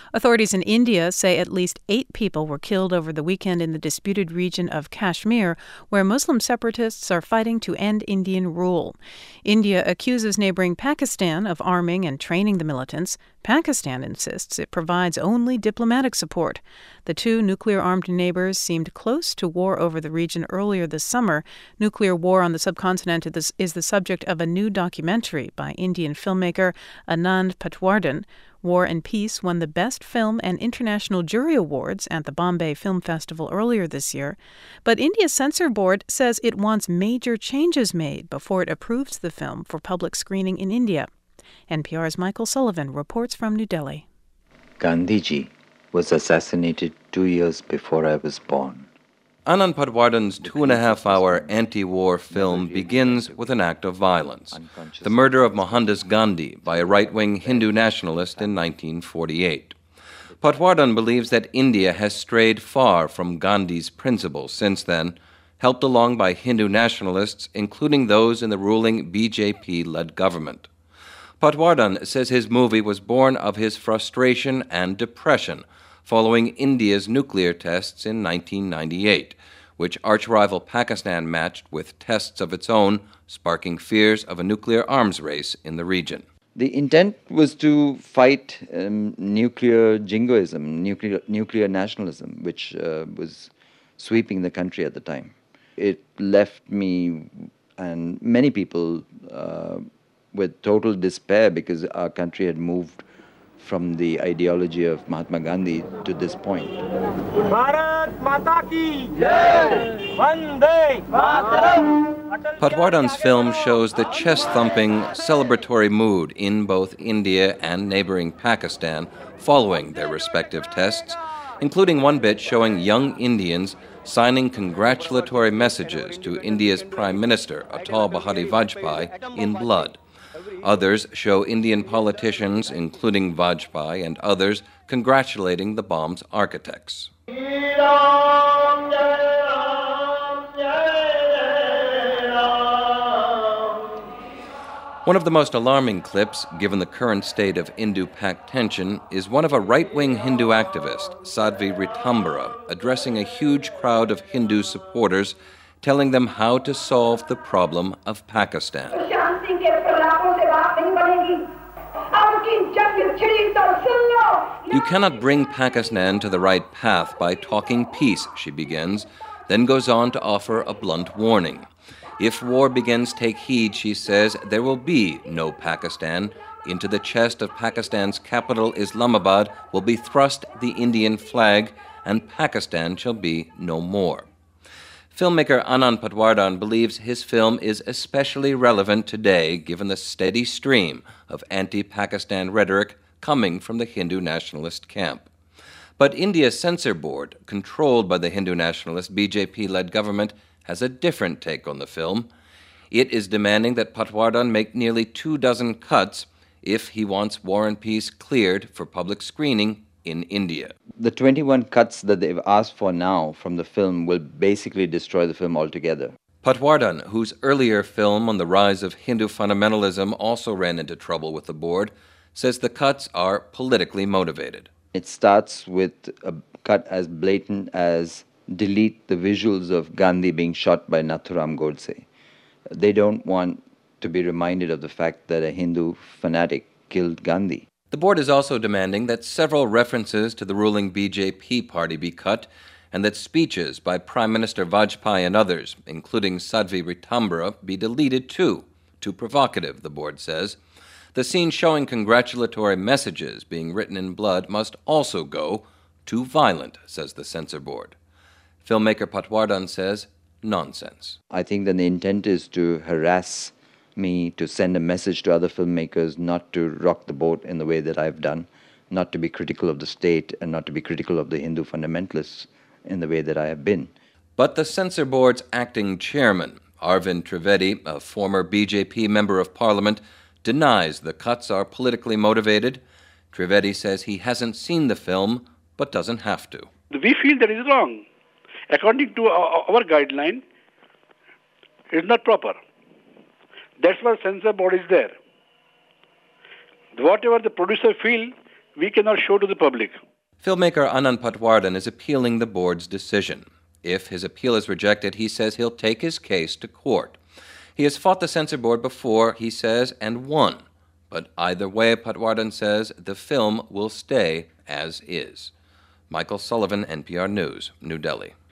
Authorities in India say at least 8 people were killed over the weekend in the disputed region of Kashmir, where Muslim separatists are fighting to end Indian rule. India accuses neighboring Pakistan of arming and training the militants. Pakistan insists it provides only diplomatic support. The two nuclear-armed neighbors seemed close to war over the region earlier this summer. Nuclear war on the subcontinent is the subject of a new documentary by Indian filmmaker Anand Patwardhan. War and Peace won the Best Film and International Jury Awards at the Bombay Film Festival earlier this year. But India's censor board says it wants major changes made before it approves the film for public screening in India. NPR's Michael Sullivan reports from New Delhi. Gandhiji was assassinated 2 years before I was born. Anand Patwardhan's 2.5-hour anti-war film begins with an act of violence, the murder of Mohandas Gandhi by a right-wing Hindu nationalist in 1948. Patwardhan believes that India has strayed far from Gandhi's principles since then, helped along by Hindu nationalists, including those in the ruling BJP-led government. Patwardhan says his movie was born of his frustration and depression following India's nuclear tests in 1998, which arch-rival Pakistan matched with tests of its own, sparking fears of a nuclear arms race in the region. The intent was to fight nuclear jingoism, nuclear nationalism, which was sweeping the country at the time. It left me and many people with total despair because our country had moved from the ideology of Mahatma Gandhi to this point. Bharat Mata ki Jai! Vande Mataram! Patwardhan's film shows the chest-thumping, celebratory mood in both India and neighboring Pakistan following their respective tests, including one bit showing young Indians signing congratulatory messages to India's Prime Minister, Atal Bihari Vajpayee, in blood. Others show Indian politicians, including Vajpayee and others, congratulating the bomb's architects. One of the most alarming clips, given the current state of Hindu-Pak tension, is one of a right-wing Hindu activist, Sadhvi Ritambara, addressing a huge crowd of Hindu supporters, telling them how to solve the problem of Pakistan. You cannot bring Pakistan to the right path by talking peace, she begins, then goes on to offer a blunt warning. If war begins, take heed, she says, there will be no Pakistan. Into the chest of Pakistan's capital, Islamabad, will be thrust the Indian flag, and Pakistan shall be no more. Filmmaker Anand Patwardhan believes his film is especially relevant today given the steady stream of anti-Pakistan rhetoric coming from the Hindu nationalist camp. But India's censor board, controlled by the Hindu nationalist BJP-led government, has a different take on the film. It is demanding that Patwardhan make nearly 24 cuts if he wants War and Peace cleared for public screening in India. The 21 cuts that they've asked for now from the film will basically destroy the film altogether. Patwardhan, whose earlier film on the rise of Hindu fundamentalism also ran into trouble with the board, says the cuts are politically motivated. It starts with a cut as blatant as delete the visuals of Gandhi being shot by Nathuram Godse. They don't want to be reminded of the fact that a Hindu fanatic killed Gandhi. The board is also demanding that several references to the ruling BJP party be cut and that speeches by Prime Minister Vajpayee and others, including Sadhvi Ritambara, be deleted too. Too provocative, the board says. The scene showing congratulatory messages being written in blood must also go. Too violent, says the censor board. Filmmaker Patwardhan says, nonsense. I think that the intent is to harass me, to send a message to other filmmakers not to rock the boat in the way that I've done, not to be critical of the state and not to be critical of the Hindu fundamentalists in the way that I have been. But the censor board's acting chairman, Arvind Trivedi, a former BJP member of parliament, denies the cuts are politically motivated. Trivedi says he hasn't seen the film, but doesn't have to. We feel that is wrong. According to our guideline, it is not proper. That's why censor board is there. Whatever the producer feel, we cannot show to the public. Filmmaker Anand Patwardhan is appealing the board's decision. If his appeal is rejected, he says he'll take his case to court. He has fought the censor board before, he says, and won. But either way, Patwardhan says the film will stay as is. Michael Sullivan, NPR News, New Delhi.